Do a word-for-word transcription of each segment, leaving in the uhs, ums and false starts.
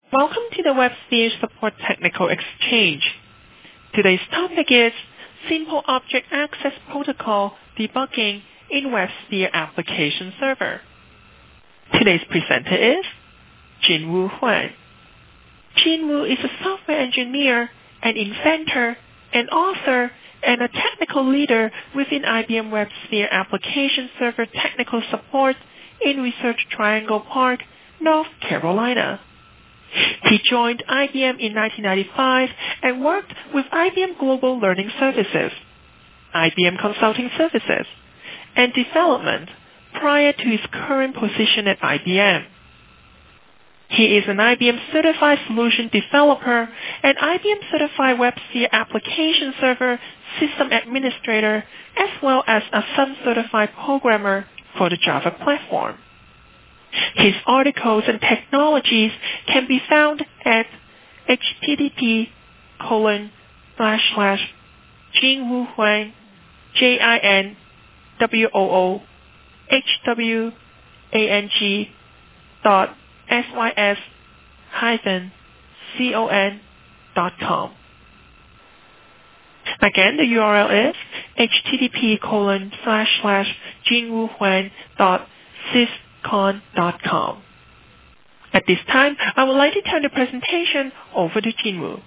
Welcome to the WebSphere Support Technical Exchange. Today's topic is Simple Object Access Protocol Debugging in WebSphere Application Server. Today's presenter is Jinwoo Huang. Jinwoo is a software engineer, an inventor, an author, and a technical leader within I B M WebSphere Application Server Technical Support in Research Triangle Park, North Carolina. He joined I B M in nineteen ninety-five and worked with I B M Global Learning Services, I B M Consulting Services, and Development prior to his current position at I B M. He is an I B M Certified Solution Developer and I B M Certified WebSphere Application Server System Administrator, as well as a Sun Certified Programmer for the Java platform. His articles and technologies can be found at http colon slash slash Jinwoo Huang, J I N W O O H W A N G dot S Y S hyphen C O N dot com. Again, the U R L is http colon slash slash Jinwoo Huang dot syscon dot com. At this time, I would like to turn the presentation over to Jinwoo.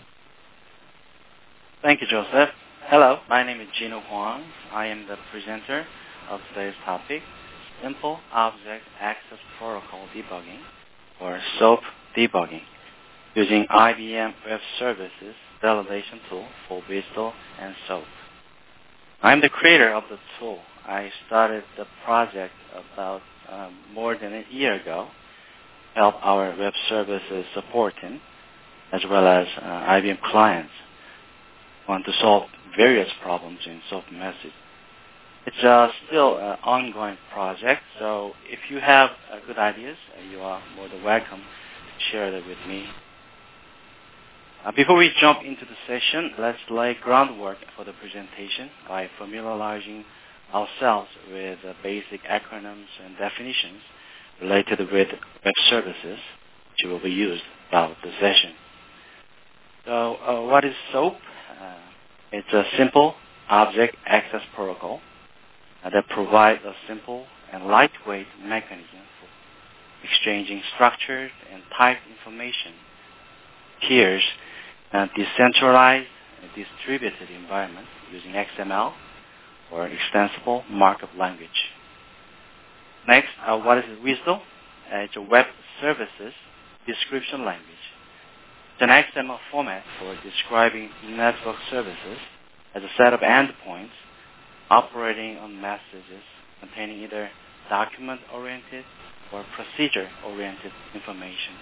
Thank you, Joseph. Hello, my name is Jinwoo Huang. I am the presenter of today's topic, Simple Object Access Protocol Debugging, or SOAP debugging, using I B M Web Services validation tool for WSDL and SOAP. I'm the creator of the tool. I started the project about um, more than a year ago, help our web services support team, as well as uh, I B M clients want to solve various problems in SOAP message. It's uh, still an ongoing project, so if you have uh, good ideas, uh, you are more than welcome to share that with me. Uh, before we jump into the session, let's lay groundwork for the presentation by familiarizing ourselves with uh, basic acronyms and definitions related with web services, which will be used throughout the session. So uh, what is SOAP? Uh, it's a simple object access protocol uh, that provides a simple and lightweight mechanism for exchanging structured and typed information, tiers, and decentralized and distributed environment using X M L or extensible markup language. Next, uh, what is WSDL? Uh, it's a web services description language. It's an X M L format for describing network services as a set of endpoints operating on messages containing either document-oriented or procedure-oriented information.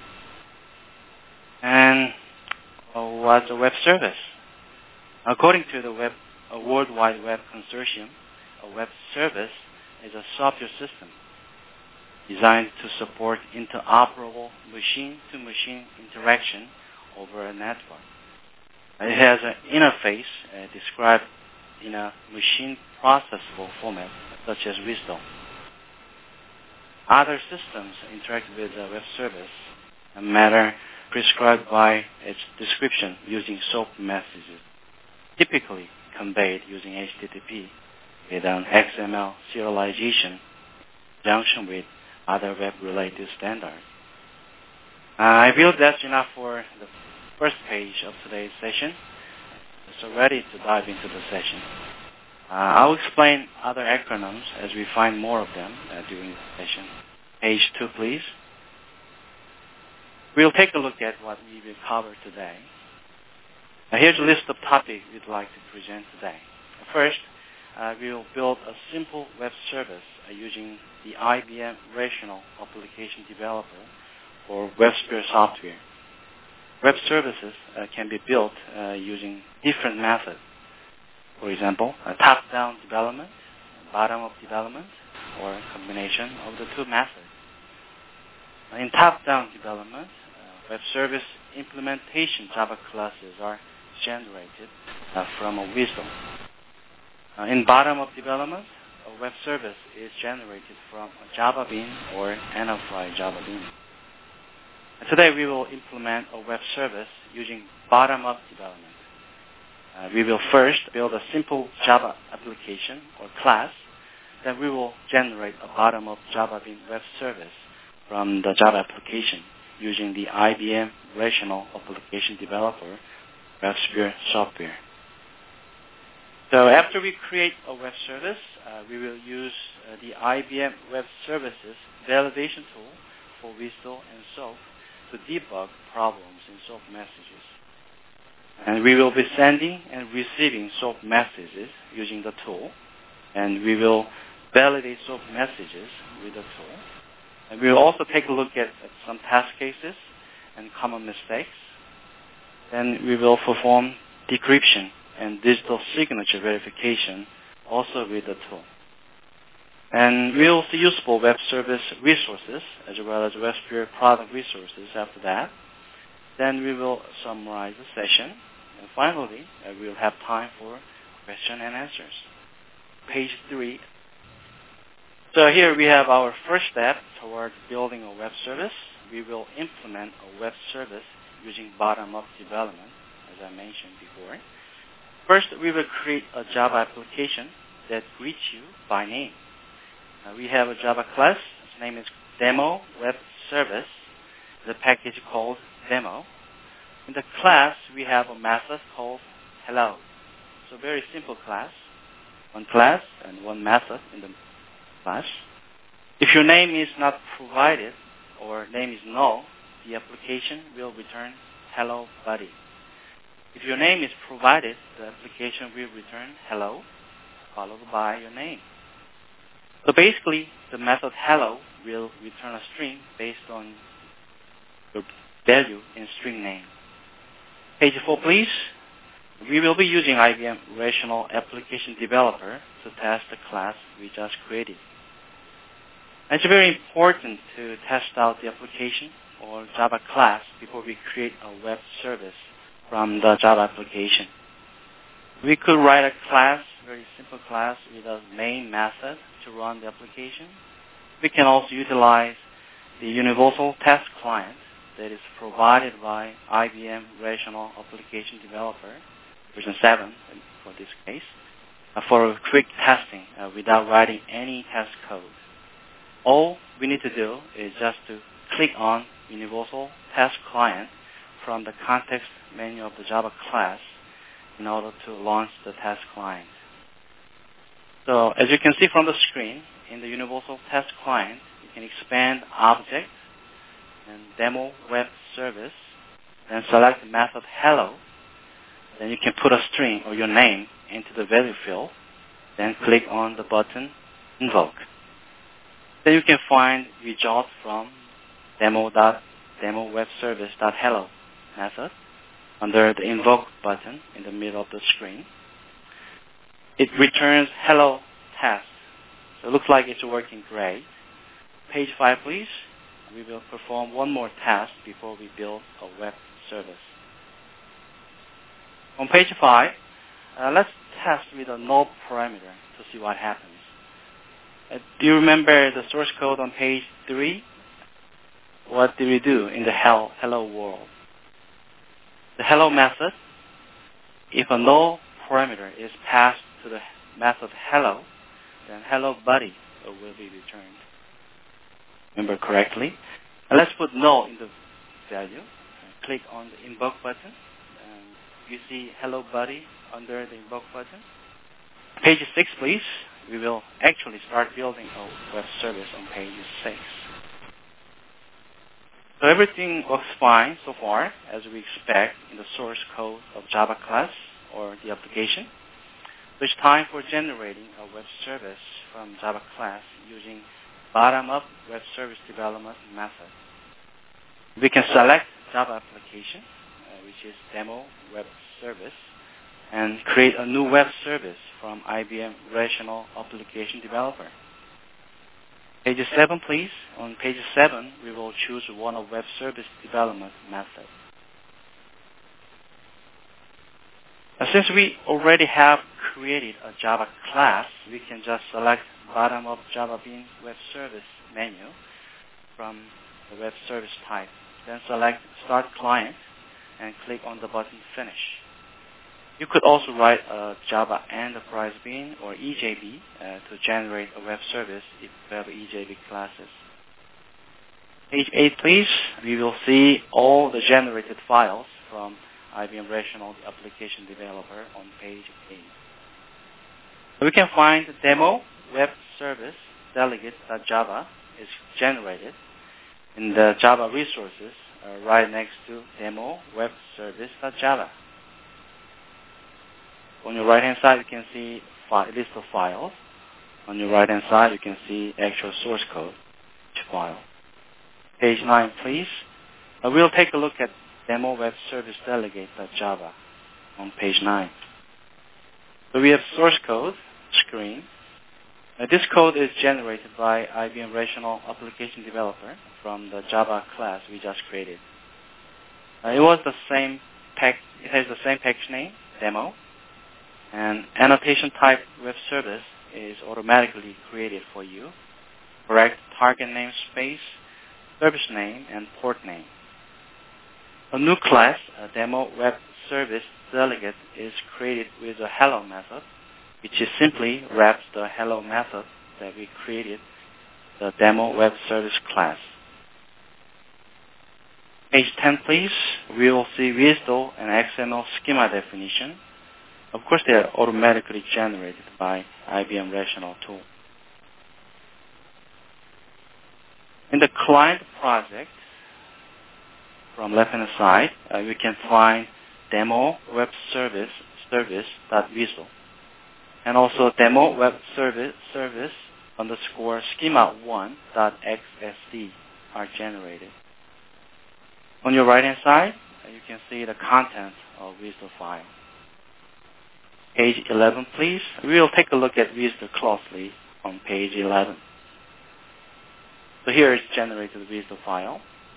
And uh, what's a web service? According to the web, a World Wide Web Consortium, a web service is a software system designed to support interoperable machine-to-machine interaction over a network. It has an interface uh, described in a machine-processable format, such as WSDL. Other systems interact with the web service in a manner prescribed by its description using SOAP messages, typically conveyed using H T T P with an X M L serialization in conjunction with other web-related standards. Uh, I feel that's enough for the first page of today's session. So ready to dive into the session. Uh, I'll explain other acronyms as we find more of them uh, during the session. Page two, please. We'll take a look at what we will cover today. Now, here's a list of topics we'd like to present today. First, uh, we will build a simple web service uh, using the I B M Rational Application Developer for WebSphere software. Web services uh, can be built uh, using different methods. For example, a top-down development, bottom-up development, or a combination of the two methods. In top-down development, uh, web service implementation Java classes are generated uh, from a WSDL. Uh, in bottom-up development, a web service is generated from a Java Bean or Enterprise Java Bean. Today we will implement a web service using bottom-up development. Uh, we will first build a simple Java application or class. Then we will generate a bottom-up Java Bean web service from the Java application using the I B M Rational Application Developer WebSphere software. So after we create a web service, uh, we will use uh, the I B M Web Services validation tool for WSDL and SOAP to debug problems in SOAP messages. And we will be sending and receiving SOAP messages using the tool. And we will validate SOAP messages with the tool. And we will also take a look at, at some test cases and common mistakes. Then we will perform decryption and digital signature verification also with the tool. And we will see useful web service resources as well as WebSphere product resources after that. Then we will summarize the session. And finally, uh, we will have time for question and answers. Page three. So here we have our first step toward building a web service. We will implement a web service using bottom-up development, as I mentioned before. First, we will create a Java application that greets you by name. Uh, we have a Java class. Its name is Demo Web Service. The package called Demo. In the class, we have a method called Hello. So very simple class. One class and one method in the class. If your name is not provided or name is null, the application will return Hello Buddy. If your name is provided, the application will return hello, followed by your name. So basically, the method hello will return a string based on your value in string name. Page four, please. We will be using I B M Rational Application Developer to test the class we just created. It's very important to test out the application or Java class before we create a web service from the Java application. We could write a class, very simple class, with a main method to run the application. We can also utilize the Universal Test Client that is provided by I B M Rational Application Developer, version seven for this case, uh, for quick testing uh, without writing any test code. All we need to do is just to click on Universal Test Client from the context menu of the Java class in order to launch the test client. So as you can see from the screen, in the Universal Test Client, you can expand Object and Demo Web Service, then select the method hello. Then you can put a string or your name into the value field, then click on the button Invoke. Then you can find results from demo.demowebservice.hello method under the Invoke button in the middle of the screen. It returns hello test. So it looks like it's working great. Page five, please. We will perform one more test before we build a web service. On page five, uh, let's test with a null parameter to see what happens. Uh, do you remember the source code on page three? What did we do in the hello, hello world? The hello method, if a null parameter is passed to the method hello, then hello buddy will be returned. Remember correctly? And let's put null in the value. Click on the Invoke button. And you see hello buddy under the Invoke button. Page six, please. We will actually start building a web service on page six. So everything works fine so far, as we expect in the source code of Java class or the application. So it's time for generating a web service from Java class using bottom-up web service development method. We can select Java application, uh, which is Demo Web Service, and create a new web service from I B M Rational Application Developer. Page seven, please. On page seven, we will choose one of web service development method. Now, since we already have created a Java class, we can just select bottom of Java Bean Web Service menu from the web service type then select Start Client and click on the button Finish. You could also write a Java Enterprise Bean or E J B uh, to generate a web service if you have E J B classes. Page eight, please. We will see all the generated files from I B M Rational, the application developer, on page eight. We can find demo web service delegate.java is generated in the Java resources uh, right next to demo web service.java. On your right-hand side, you can see a list of files. On your right-hand side, you can see actual source code file. Page nine, please. Uh, we'll take a look at demo web service delegate.java on page nine. So we have source code screen. Uh, this code is generated by I B M Rational Application Developer from the Java class we just created. Uh, it was the same pack. It has the same package name, demo, and annotation type web service is automatically created for you. Correct target namespace, service name, and port name. A new class, a demo web service delegate, is created with a hello method, which is simply wraps the hello method that we created, the demo web service class. Page ten, please. We will see W S D O and X M L schema definition. Of course, they are automatically generated by I B M Rational tool. In the client project, from left-hand side, uh, we can find demo web service service.whistle, and also demo web service service underscore schema one dot x s d are generated. On your right-hand side, uh, you can see the content of W S D O file. Page eleven, please. We will take a look at W S D O closely on page eleven. So here is generated W S D O file.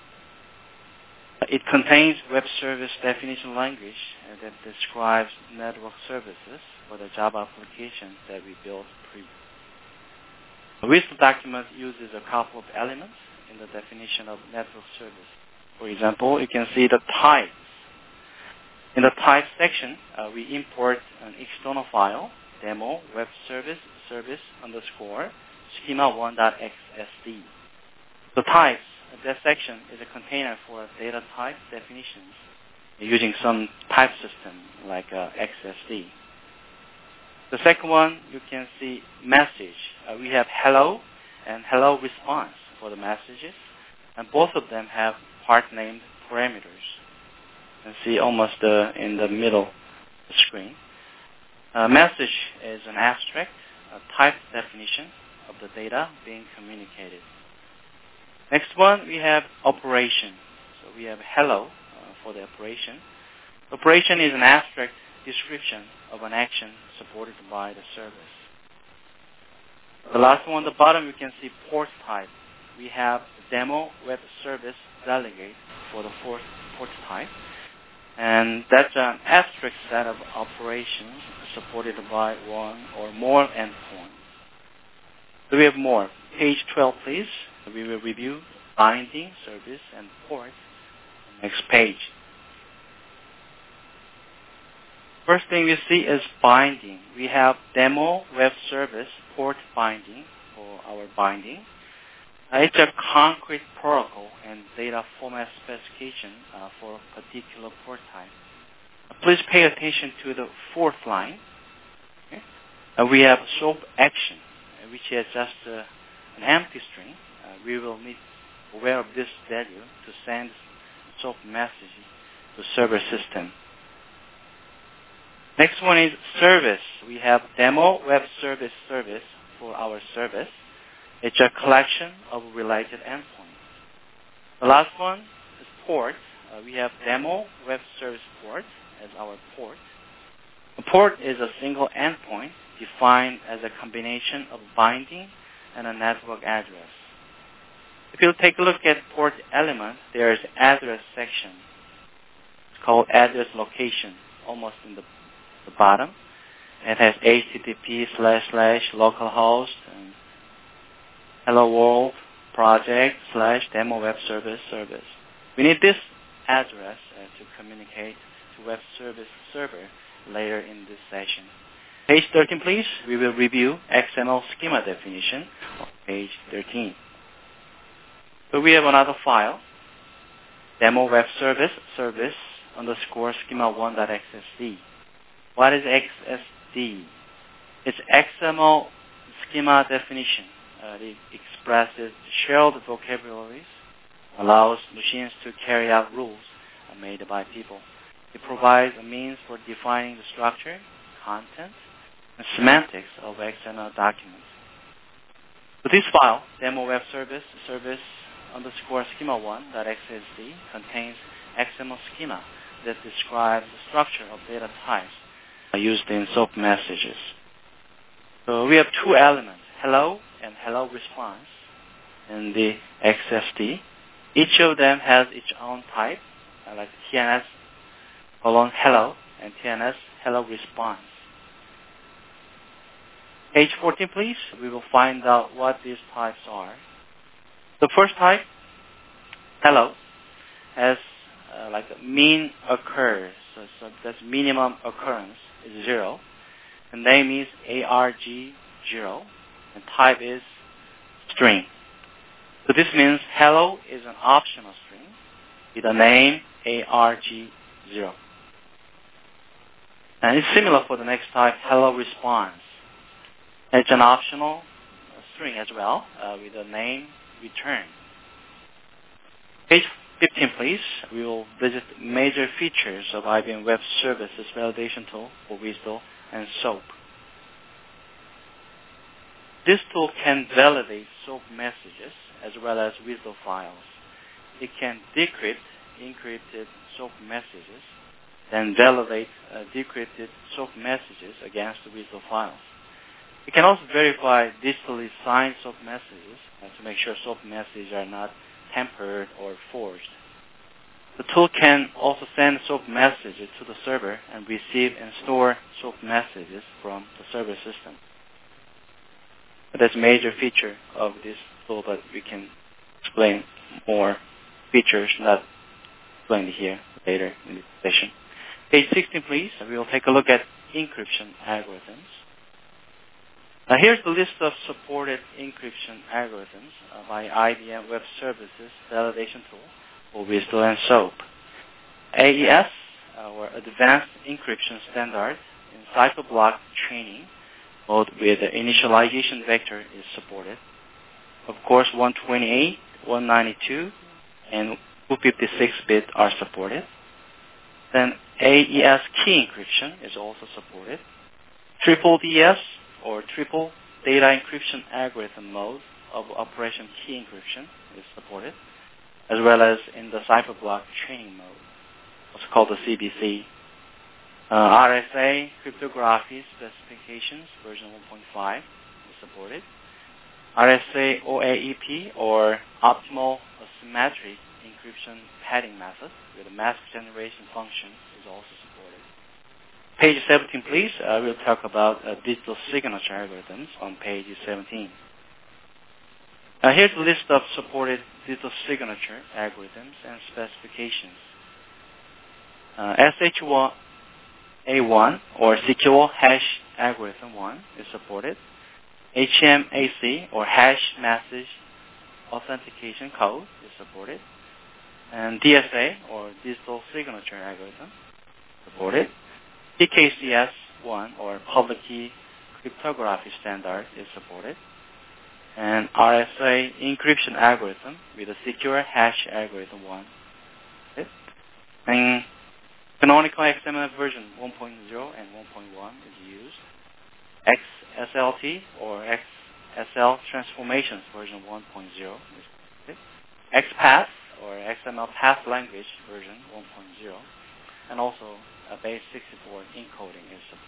It contains web service definition language that describes network services for the Java application that we built previously. The W S D O document uses a couple of elements in the definition of network service. For example, you can see the types. In the type section, uh, we import an external file, demo web service service underscore schema one dot x s d. The types, that section is a container for data type definitions using some type system like uh, X S D. The second one, you can see message. Uh, we have hello and hello response for the messages, and both of them have part named parameters. You can see almost uh, in the middle of the screen. Uh, message is an abstract, a type definition of the data being communicated. Next one, we have operation. So we have hello uh, for the operation. Operation is an abstract description of an action supported by the service. The last one on the bottom, you can see port type. We have demo web service delegate for the port, port type. And that's an abstract set of operations supported by one or more endpoints. So we have more. Page twelve, please. We will review binding, service, and port. Next page. First thing we see is binding. We have demo web service port binding for our binding. Uh, it's a concrete protocol and data format specification uh, for a particular port type. Uh, please pay attention to the fourth line. Okay? Uh, we have SOAP action, uh, which is just uh, an empty string. Uh, we will need to be aware of this value to send SOAP message to server system. Next one is service. We have demo web service service for our service. It's a collection of related endpoints. The last one is port. Uh, we have demo web service port as our port. A port is a single endpoint defined as a combination of binding and a network address. If you take a look at port element, there is address section. It's called address location, almost in the, the bottom. It has H T T P slash slash localhost and hello world project slash demo web service service. We need this address uh, to communicate to web service server later in this session. Page thirteen, please. We will review X M L schema definition on page thirteen. So we have another file, demo web service service underscore schema one dot X S D. What is X S D? It's X M L schema definition. Uh, it expresses shared vocabularies, allows machines to carry out rules made by people. It provides a means for defining the structure, content, and semantics of X M L documents. So this file, demo web service service underscore schema one dot X S D, contains X M L schema that describes the structure of data types used in SOAP messages. So we have two elements, hello and hello response, in the X S D. Each of them has its own type, like T N S colon hello and T N S hello response. Page fourteen, please. We will find out what these types are. The first type, hello, has uh, like a mean occurs. So, so that's minimum occurrence is zero. The name is arg zero, and type is string. So this means hello is an optional string with a name arg zero. And it's similar for the next type, hello response. It's an optional string as well uh, with a name return. Page fifteen, please. We will visit major features of I B M Web Services validation tool for WSDL and SOAP. This tool can validate SOAP messages as well as WSDL files. It can decrypt encrypted SOAP messages, then validate uh, decrypted SOAP messages against the WSDL files. It can also verify digitally signed SOAP messages uh, to make sure SOAP messages are not tampered or forged. The tool can also send SOAP messages to the server and receive and store SOAP messages from the server system. That's a major feature of this tool, but we can explain more features not explained here later in this session. Page sixteen, please. We will take a look at encryption algorithms. Now here's the list of supported encryption algorithms uh, by I B M Web Services validation tool for WSDL and SOAP. A E S, uh, or Advanced Encryption Standard, in cycloblock training mode with the initialization vector is supported. Of course, one twenty-eight, one ninety-two, and two fifty-six bit are supported. Then A E S key encryption is also supported. Triple D S, or triple data encryption algorithm mode of operation key encryption is supported, as well as in the cypherblock training mode, what's called the C B C. Uh, R S A cryptography specifications version one point five is supported. R S A O A E P, or optimal asymmetric encryption padding method with a mask generation function, is also supported. Page seventeen, please. Uh, we'll talk about uh, digital signature algorithms on page seventeen. Uh, here's a list of supported digital signature algorithms and specifications. Uh, S H one A one, or Secure Hash Algorithm one, is supported. H M A C, or Hash Message Authentication Code, is supported. And D S A, or Digital Signature Algorithm, supported. P K C S one, or Public Key Cryptography Standard, is supported. And R S A Encryption Algorithm with a Secure Hash Algorithm one. Okay. And Canonical X M L version one point oh and one point one is used. X S L T, or X S L Transformations version one point oh is supported. X PATH, or X M L Path Language version one point oh, and also a base sixty-four encoding is supported.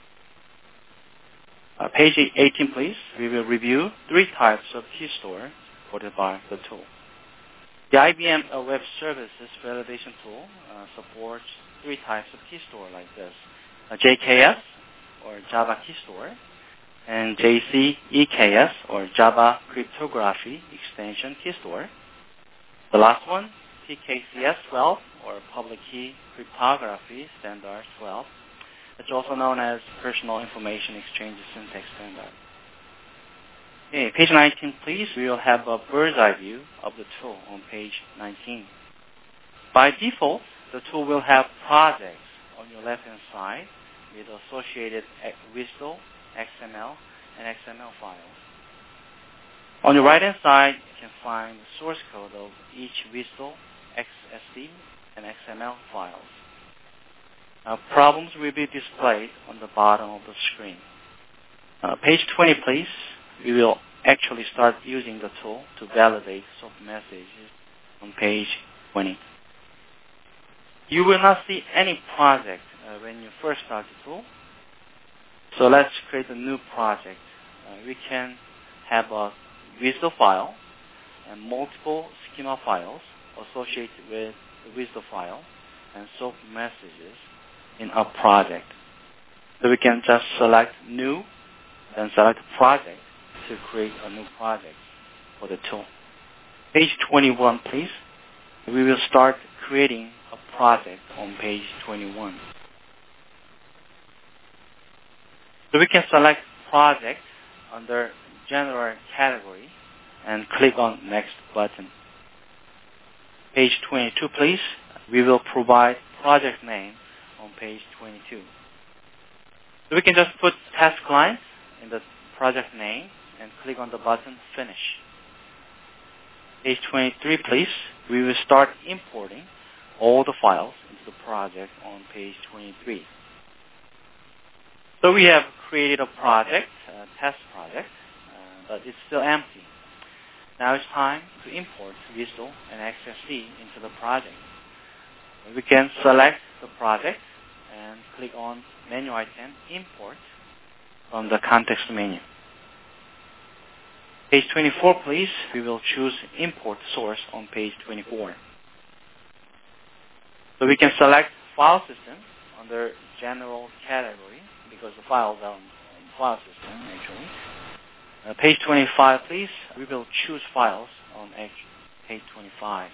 Uh, page eighteen, please. We will review three types of key store supported by the tool. The I B M uh, Web Services validation tool uh, supports three types of key store like this: uh, J K S, or Java Key Store, and J C E K S, or Java Cryptography Extension Key Store. The last one, P K C S twelve, or Public Key Cryptography Standard twelve. It's also known as Personal Information Exchange Syntax Standard. Okay, page nineteen, please. We will have a bird's eye view of the tool on page nineteen. By default, the tool will have projects on your left-hand side with associated WSDL, X M L, and X M L files. On your right-hand side, you can find the source code of each WSDL, X S D, and X M L files. Now, problems will be displayed on the bottom of the screen. Uh, page twenty, please. We will actually start using the tool to validate SOAP messages on page twenty. You will not see any project uh, when you first start the tool. So let's create a new project. Uh, we can have a WSDL file and multiple schema files associated with the WSDL file and SOAP messages in a project. So we can just select new, then select project to create a new project for the tool. Page twenty-one, please. We will start creating a project on page twenty-one. So we can select project under general category and click on next button. Page twenty-two, please. We will provide project name on page twenty-two. So we can just put test client in the project name and click on the button finish. Page twenty-three, please. We will start importing all the files into the project on page twenty-three. So we have created a project, a test project, uh, but it's still empty. Now it's time to import WSDL and X S D into the project. We can select the project and click on menu item Import from the context menu. Page twenty-four, please. We will choose Import Source on page twenty-four. So we can select File System under General category because the files are on File System, actually. Uh, page twenty-five, please. We will choose Files on page twenty-five.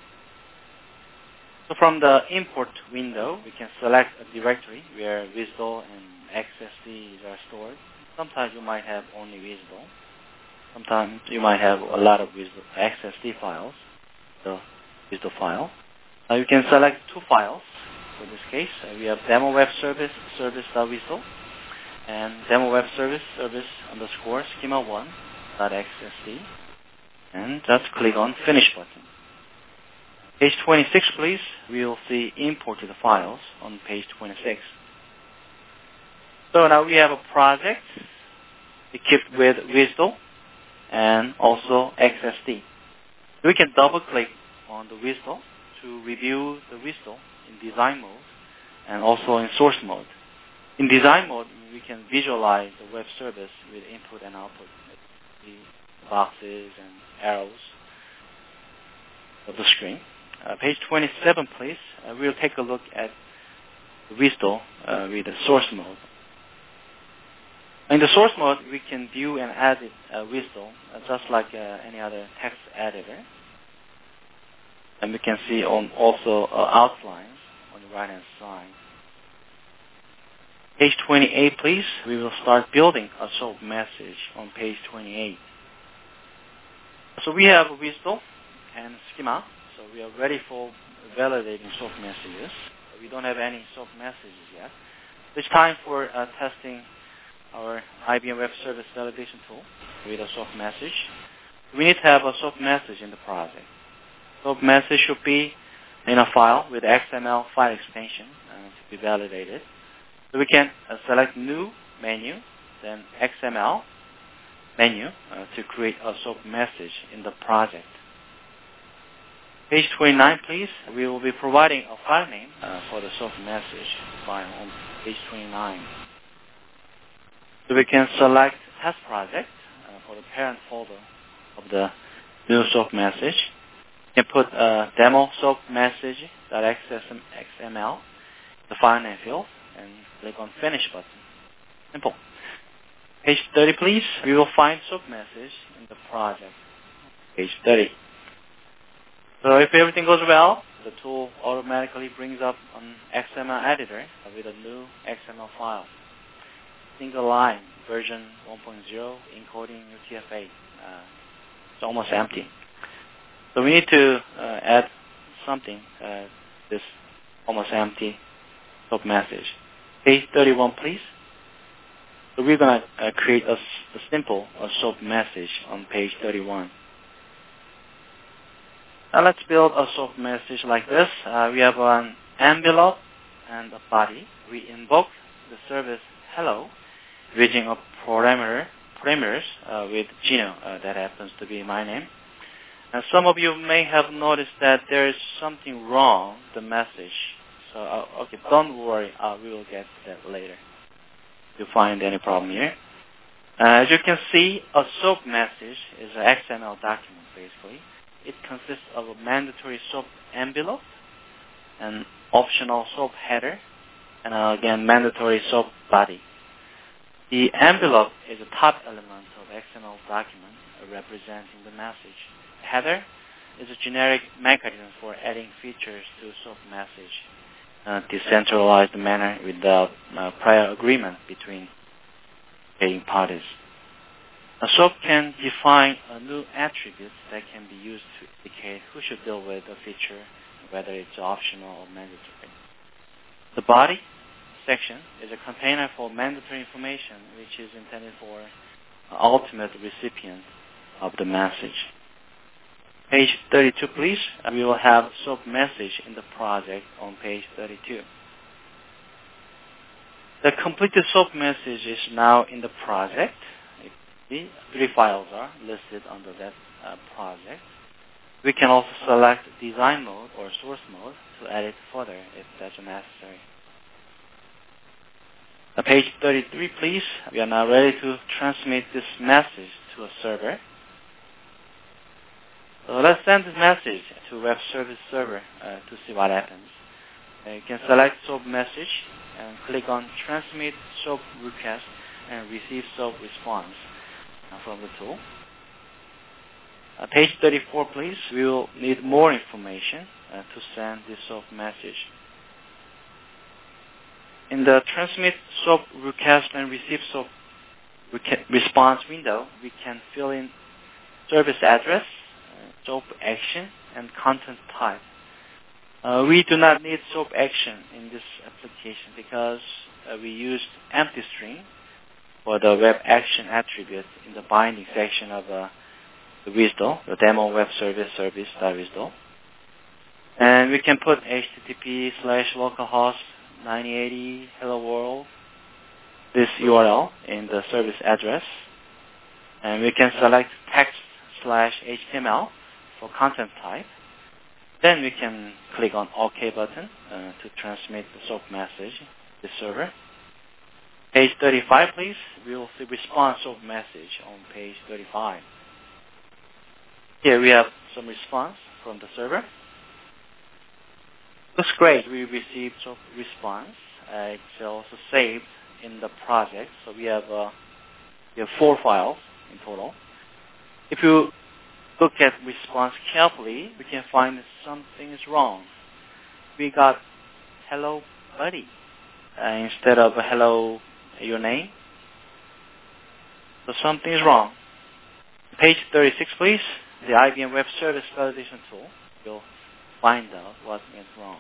So from the import window, we can select a directory where WSDL and X S Ds are stored. Sometimes you might have only WSDL. Sometimes you might have a lot of WSDL, X S D files, the WSDL file. Now you can select two files. For this case, uh, we have demo web service service.WSDL and demo web service service underscore schema one dot X S D, and just click on finish button. Page twenty-six, please. We will see imported files on page twenty-six. So now we have a project equipped with WSDL and also X S D. We can double click on the WSDL to review the WSDL in design mode and also in source mode. In design mode, we can visualize the web service with input and output, the boxes and arrows of the screen. Uh, page twenty-seven, please. Uh, we'll take a look at the WSDL uh, with the source mode. In the source mode, we can view and edit uh, WSDL uh, just like uh, any other text editor. And we can see on also uh, outlines on the right-hand side. Page twenty-eight, please. We will start building a SOAP message on page twenty-eight. So we have WSDL and schema. So we are ready for validating SOAP messages. We don't have any SOAP messages yet. It's time for uh, testing our I B M Web Service validation tool with a SOAP message. We need to have a SOAP message in the project. SOAP message should be in a file with X M L file extension uh, to be validated. So we can uh, select New menu, then X M L menu uh, to create a SOAP message in the project. Page twenty-nine, please. We will be providing a file name uh, for the SOAP message file on page twenty-nine. So we can select test project uh, for the parent folder of the new SOAP message. You can put uh, demo SOAP message.xml, the file name field, and click on finish button. Simple. Page thirty, please. We will find SOAP message in the project. Page thirty. So if everything goes well, the tool automatically brings up an X M L editor with a new X M L file. Single line, version one point oh, encoding U T F eight. Uh, it's almost empty. So we need to uh, add something, uh, this almost empty SOAP message. Page thirty-one, please. So we're going to uh, create a, a simple a SOAP message on page thirty-one. Now let's build a SOAP message like this. Uh, we have an envelope and a body. We invoke the service hello using a parameter parameters uh, with Gino. Uh, that happens to be my name. And some of you may have noticed that there is something wrong with the message. So uh, okay, don't worry. Uh, we will get to that later. If you find any problem here. Uh, as you can see, a SOAP message is an X M L document basically. It consists of a mandatory SOAP envelope, an optional SOAP header, and uh, again, mandatory SOAP body. The envelope is a top element of X M L document uh, representing the message. Header is a generic mechanism for adding features to SOAP message, uh, decentralized manner without uh, prior agreement between paying parties. A SOAP can define a new attribute that can be used to indicate who should deal with a feature, whether it's optional or mandatory. The body section is a container for mandatory information, which is intended for the ultimate recipient of the message. Page thirty-two, please. We will have SOAP message in the project on page thirty-two. The completed SOAP message is now in the project. The three files are listed under that uh, project. We can also select design mode or source mode to edit further if that's necessary. Uh, page thirty-three, please. We are now ready to transmit this message to a server. So let's send this message to web service server uh, to see what happens. Uh, you can select SOAP message and click on transmit SOAP request and receive SOAP response uh, from the tool. Uh, page thirty-four, please. We will need more information uh, to send this SOAP message. In the transmit SOAP request and receive SOAP response window, we can fill in service address, SOAP action, and content type. Uh, we do not need SOAP action in this application because uh, we used empty string for the web action attribute in the binding section of uh, the W S D O, the demo web service service.wisdo. And we can put H T T P slash localhost ninety eighty hello world, this U R L in the service address. And we can select text slash H T M L for content type. Then we can click on OK button uh, to transmit the SOAP message to the server. Page thirty-five, please. We will see response SOAP message on page thirty-five. Here we have some response from the server. Looks great. We received SOAP response. Uh, it's also saved in the project. So we have uh, we have four files in total. If you look at response carefully, we can find that something is wrong. We got hello buddy uh, instead of hello your name. So something is wrong. Page thirty-six, please. The I B M Web Service Validation Tool will find out what went wrong.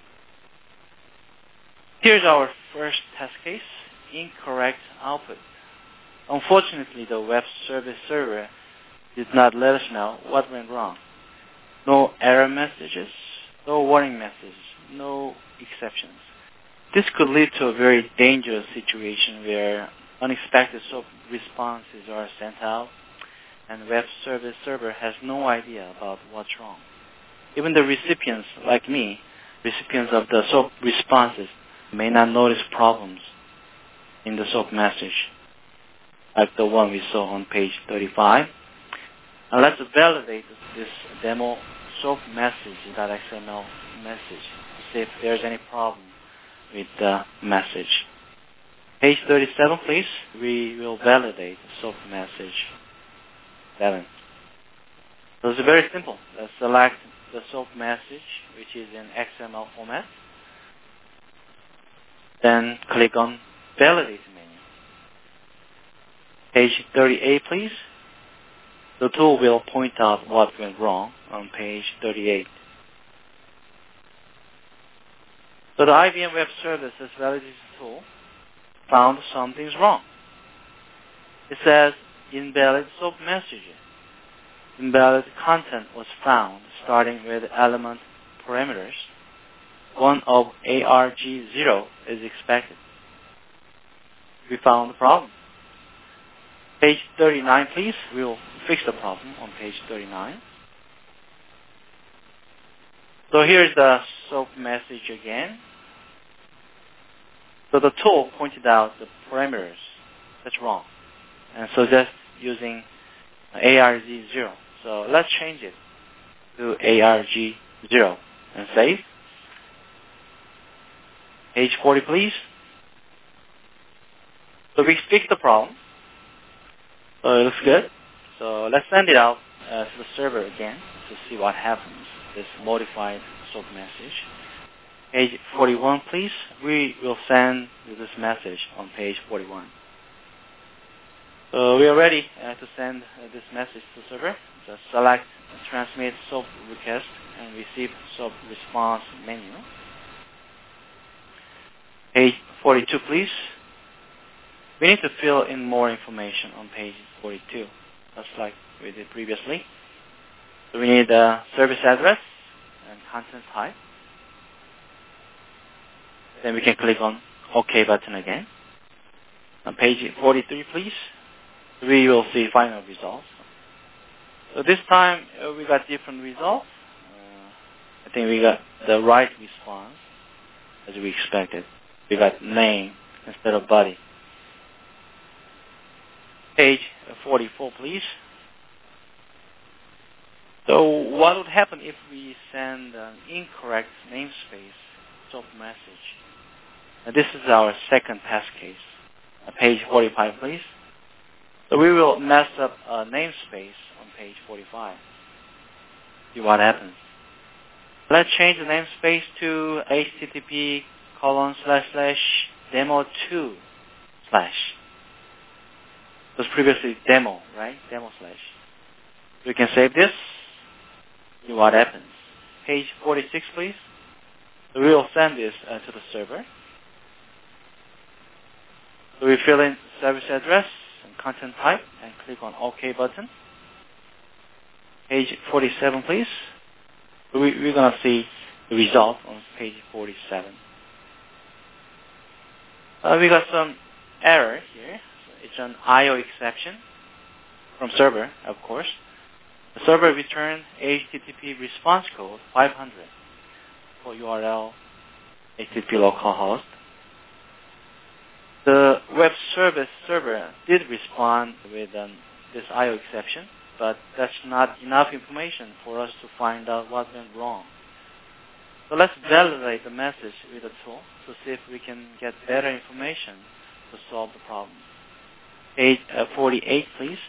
Here's our first test case, incorrect output. Unfortunately, the web service server did not let us know what went wrong. No error messages, no warning messages, no exceptions. This could lead to a very dangerous situation where unexpected SOAP responses are sent out and web service server has no idea about what's wrong. Even the recipients, like me, recipients of the SOAP responses, may not notice problems in the SOAP message, like the one we saw on page thirty-five. Now let's validate this demo SOAP message.xml message to see if there's any problem with the message. Page thirty-seven, please. We will validate the SOAP message seven. So it's very simple. Let's select the SOAP message, which is in X M L format. Then click on Validate menu. Page thirty-eight, please. The tool will point out what went wrong on page thirty-eight. So the I B M Web Services validation tool found something's wrong. It says invalid SOAP messages. Invalid content was found starting with element parameters. One of A R G zero is expected. We found the problem. Page thirty-nine, please. We'll fix the problem on page thirty-nine. So here's the SOAP message again. So the tool pointed out the parameters. That's wrong. And suggest using A R G zero. So let's change it to A R G zero and save. Page forty, please. So we fixed the problem. So it looks good. So let's send it out uh, to the server again to see what happens. This modified SOAP message. Page forty-one, please. We will send this message on page forty-one. So we are ready uh, to send uh, this message to the server. Just select Transmit SOAP Request and Receive SOAP Response menu. Page forty-two, please. We need to fill in more information on page forty-two, just like we did previously. So we need the service address and content type. Then we can click on OK button again. On page forty-three, please, we will see final results. So this time uh, we got different results. Uh, I think we got the right response as we expected. We got name instead of body. Page forty-four, please. So what would happen if we send an incorrect namespace SOAP message? Now, this is our second test case. Uh, page forty-five, please. So we will mess up a namespace on page forty-five. See what happens. Let's change the namespace to H T T P colon slash slash demo two slash. It was previously demo, right? Demo slash. We can save this. See what happens. Page forty-six, please. So we will send this uh, to the server. So we fill in service address and content type and click on OK button. Page forty-seven, please. So we, we're going to see the result on page forty-seven. Uh, we got some error here. It's an I O exception from server, of course. The server returned H T T P response code five hundred for U R L H T T P localhost. The web service server did respond with um, this I O exception, but that's not enough information for us to find out what went wrong. So let's validate the message with the tool to see if we can get better information to solve the problem. Page uh, forty-eight, please.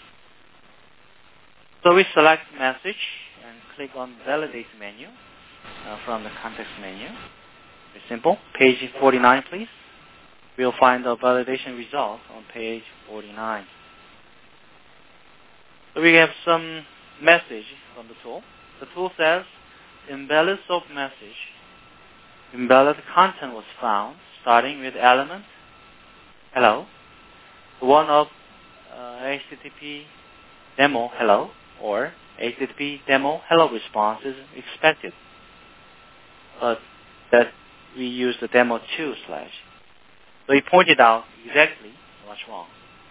So we select message and click on Validate menu uh, from the context menu. Very simple. Page forty-nine, please. We'll find the validation result on page forty-nine. So we have some message from the tool. The tool says, invalid SOAP message. Invalid content was found, starting with element hello. One of uh, H T T P demo hello or H T T P demo hello response is expected. But that we use the demo two slash. So he pointed out exactly what's wrong.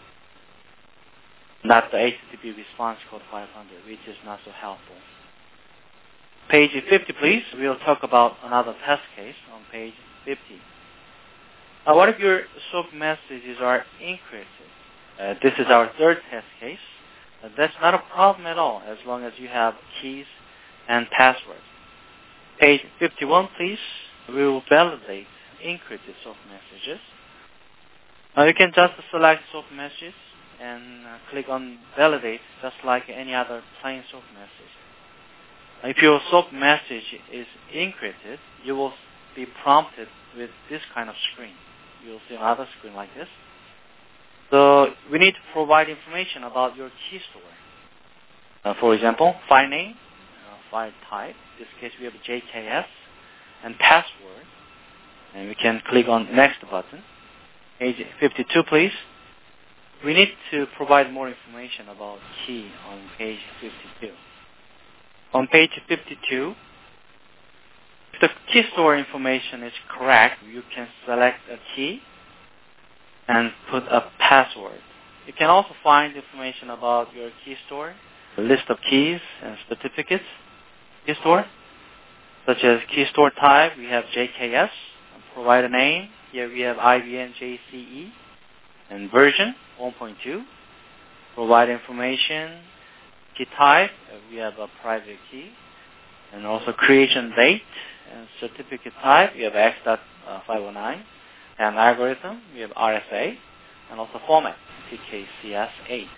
Not the H T T P response code five hundred, which is not so helpful. Page fifty, please. We'll talk about another test case on page fifty. Uh, what if your SOAP messages are encrypted? Uh, this is our third test case. Uh, that's not a problem at all, as long as you have keys and passwords. Page fifty-one, please. We will validate encrypted SOAP messages. Uh, you can just select SOAP messages and uh, click on Validate, just like any other plain SOAP message. If your SOAP message is encrypted, you will be prompted with this kind of screen. You'll see another screen like this. So we need to provide information about your key store. Uh, for example, file name, uh, file type. In this case, we have J K S and password. And we can click on Next button. Page fifty-two, please. We need to provide more information about key on page fifty-two. On page fifty-two, if the key store information is correct, you can select a key and put a password. You can also find information about your key store, a list of keys and certificates, key store, such as key store type, we have J K S, provide a name, here we have I B M J C E, and version one point two, provide information, key type, we have a private key, and also creation date, and certificate type, we have X five oh nine, and algorithm, we have R S A, and also format, T K C S eight.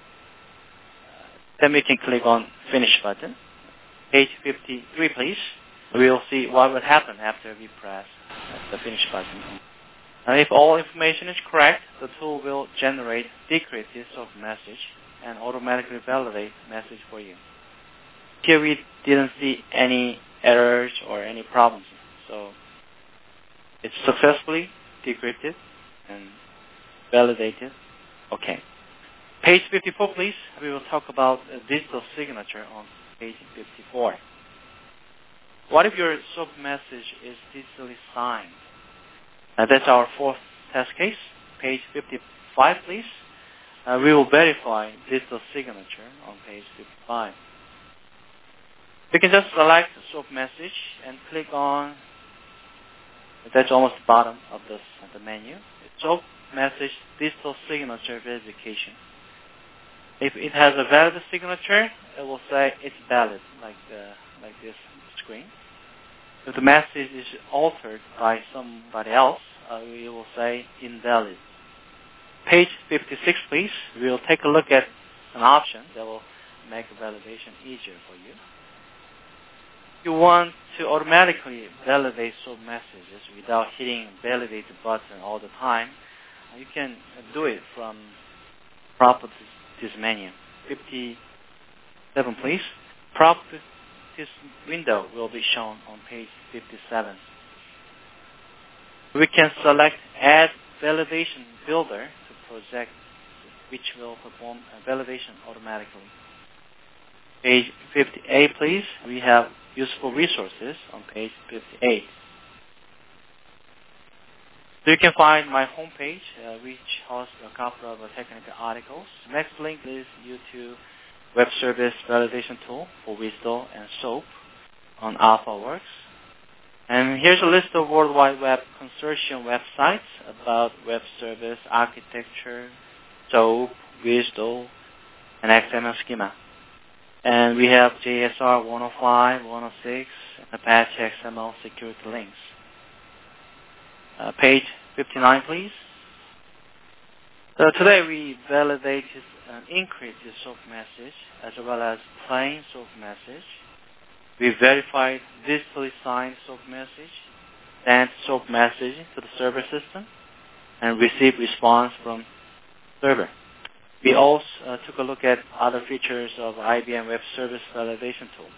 Then we can click on Finish button. Page fifty-three, please. We'll see what would happen after we press the Finish button. And if all information is correct, the tool will generate decrypted SOAP message and automatically validate message for you. Here we didn't see any errors or any problems. So it's successfully decrypted and validated. Okay. Page fifty-four, please. We will talk about a digital signature on page fifty-four. What if your SOAP message is digitally signed? Uh, that's our fourth test case. Page fifty-five, please. Uh, we will verify digital signature on page fifty-five. You can just select the SOAP message and click on, that's almost the bottom of this, of the menu. It's SOAP message digital signature verification. If it has a valid signature, it will say it's valid, like the, like this screen. If the message is altered by somebody else, uh, we will say invalid. Page fifty-six, please. We will take a look at an option that will make validation easier for you. If you want to automatically validate SOAP messages without hitting validate button all the time, you can do it from properties menu. fifty-seven, please. Properties window will be shown on page fifty-seven. We can select Add Validation Builder to project, which will perform a validation automatically. Page fifty-eight, please. We have useful resources on page fifty-eight. So you can find my homepage, uh, which hosts a couple of uh, technical articles. Next link is YouTube Web Service Validation Tool for WSDL and SOAP on AlphaWorks. And here's a list of World Wide Web Consortium websites about web service architecture, SOAP, WSDL, and X M L schema. And we have J S R one oh five, one oh six, and Apache X M L security links. Uh, page fifty-nine, please. So today we validated an encrypted SOAP message as well as plain SOAP message. We verified digitally signed SOAP message, sent SOAP message to the server system, and received response from server. We also uh, took a look at other features of I B M Web Service Validation Tool.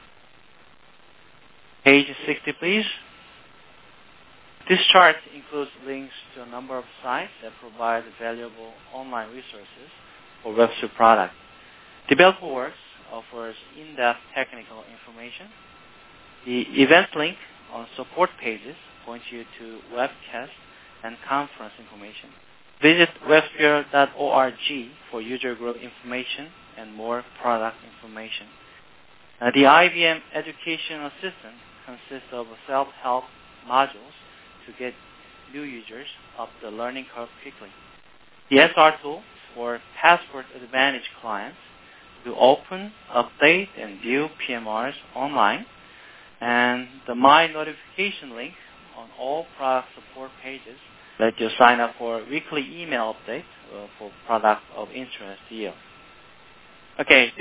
Page sixty, please. This chart includes links to a number of sites that provide valuable online resources for WebSoup product. DeveloperWorks offers in-depth technical information. The event link on support pages points you to webcast and conference information. Visit websphere dot org for user group information and more product information. Uh, the I B M Education Assistant consists of self-help modules to get new users up the learning curve quickly. The S R tool for Passport Advantage clients to open, update, and view P M Rs online, and the My Notification link on all product support pages let you sign up for weekly email updates uh, for product of interest to you. Okay, this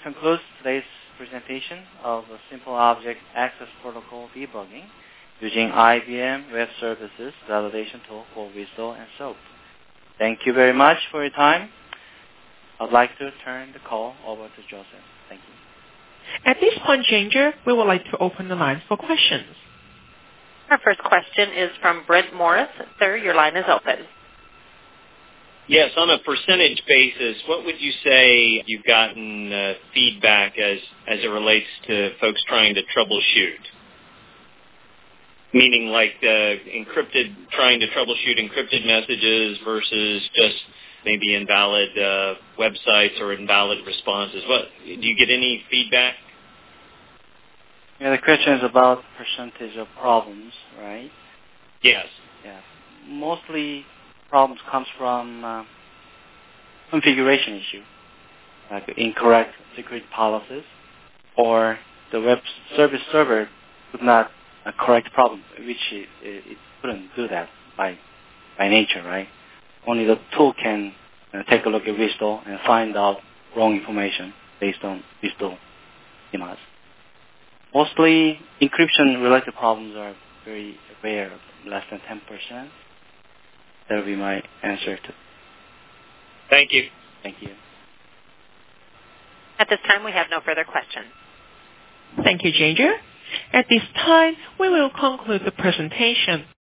concludes today's presentation of the Simple Object Access Protocol debugging using I B M Web Services validation tool for WSDL and SOAP. Thank you very much for your time. I'd like to turn the call over to Joseph. Thank you. At this point, Ginger, we would like to open the lines for questions. Our first question is from Brent Morris. Sir, your line is open. Yes, on a percentage basis, what would you say you've gotten uh, feedback as, as it relates to folks trying to troubleshoot? Meaning like uh, encrypted, trying to troubleshoot encrypted messages versus just maybe invalid uh, websites or invalid responses. What do you get any feedback? Yeah, the question is about percentage of problems, right? Yes. Yeah. Mostly problems comes from uh, configuration issue, like incorrect security policies, or the web service server could not uh, correct problem, which it, it couldn't do that by by nature, right? Only the tool can uh, take a look at WSDL and find out wrong information based on WSDL schemas. Mostly encryption-related problems are very rare, less than ten percent. That will be my answer to. Thank you. Thank you. At this time, we have no further questions. Thank you, Ginger. At this time, we will conclude the presentation.